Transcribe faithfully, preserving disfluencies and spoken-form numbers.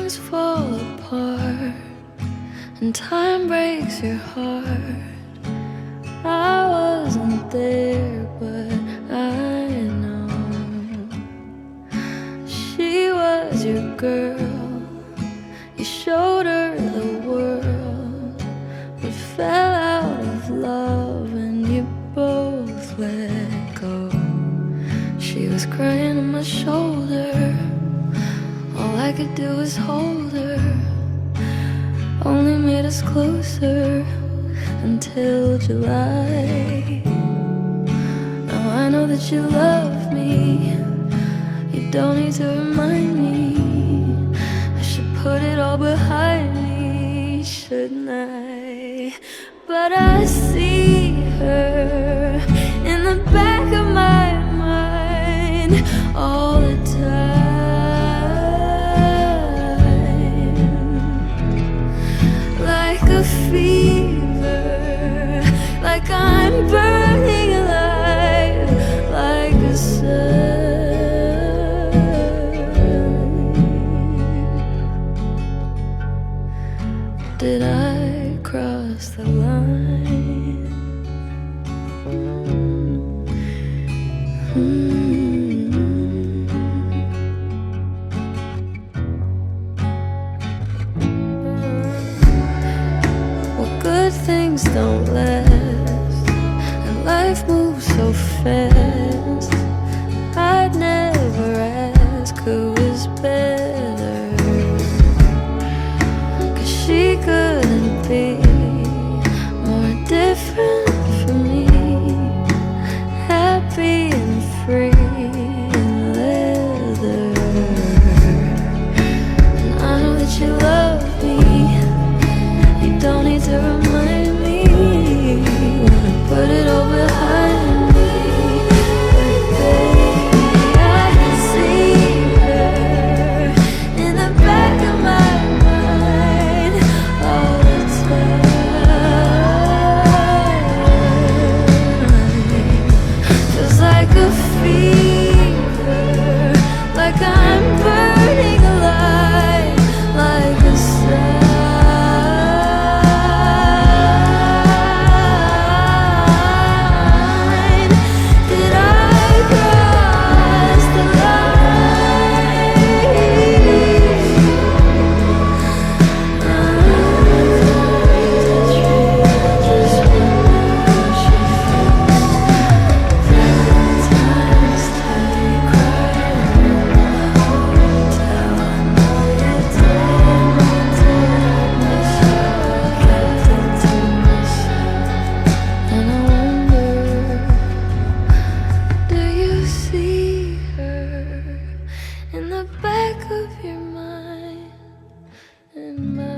things fall apart and time breaks your heart. I wasn't there, but I know she was your girl. You showed her the world, but fell out of love and you both let go. She was crying on my shoulder, all I could do was hold her. Only made us closer until July. Now I know that you love me, you don't need to remind me. I should put it all behind me, shouldn't I? But I see her in the back of my mind all the time, like a fever, like I'm burning alive, like a sun. Did I cross the line? Mm-hmm. Well, good things don't last, and life moves so fast. I'd never ask who was better, 'cause she couldn't be more different from me. Happy and free in leather, and I know that you love me, you don't need to remind me. Wanna put it all behind me, but baby, I can see her in the back of my mind all the time. Feels like a fever, like I'm burning alive, like a sun. Did I cross the line? Just when she Valentine's Day, crying in the hotel. I know you did, but did I miss you? Kept it to myself, and I wonder, do you see her in the back of your mind and mine?